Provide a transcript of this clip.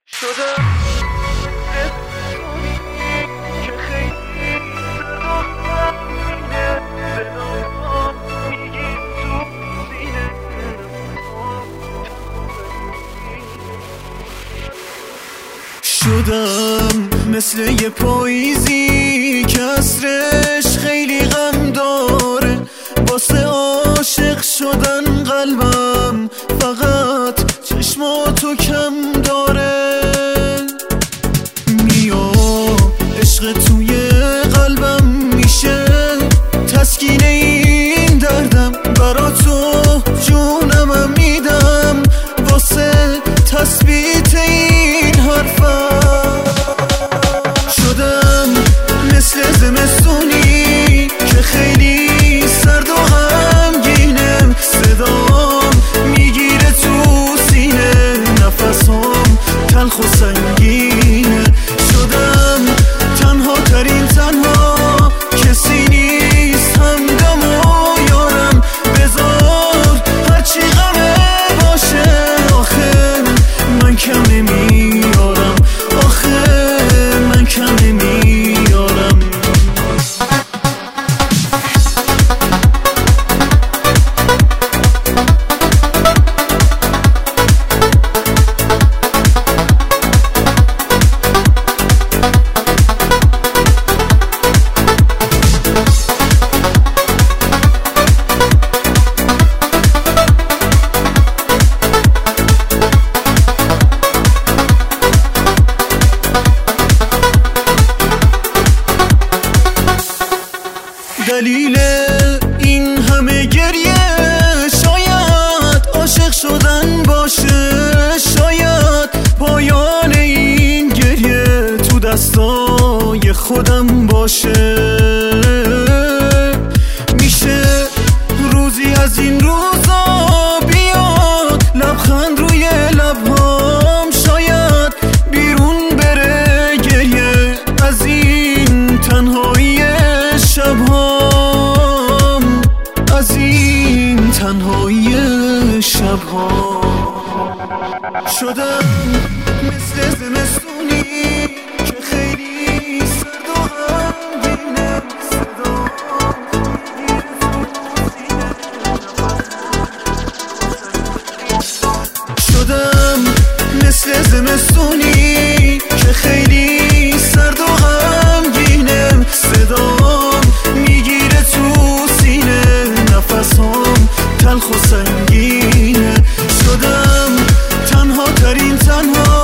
شدم که خیلی زدامینه صدام میگی تو سینه شدم مثل یه پاییزی که عصرش خیلی غم داره واسه عاشق شدن قلبم فقط چشماتو کم داره میا عشق توی قلبم میشه تسکین این دردم برا تو جونمم میدم واسه تثبیت این حرفم شدم مثل زمستونی که خیلی سرد و غمگینه صدام میگیره تو سینه نفسام تلخ و سنگینه شدم تنها ترین تنها کسی نیست همدم و یارم بذار هرچی غمه باشه آخه من کم نمیارم آخه من کم نمیارم دلیل این همه گریه شاید عاشق شدن باشه شاید پایان این گریه تو دستای خودم باشه میشه روزی از این روزا بیاد لبخند روی لبهام شاید بیرون بره گریه از این تنهایی شبهام از این تنهایی شبهام شدم مثل زمستونی که خیلی سرد و غمگینه صدام شدم مثل زمستونی که خیلی سرد و غمگینه صدام میگیره تو سینه نفسام تلخ و سنگینه شدم تنها ترین تنها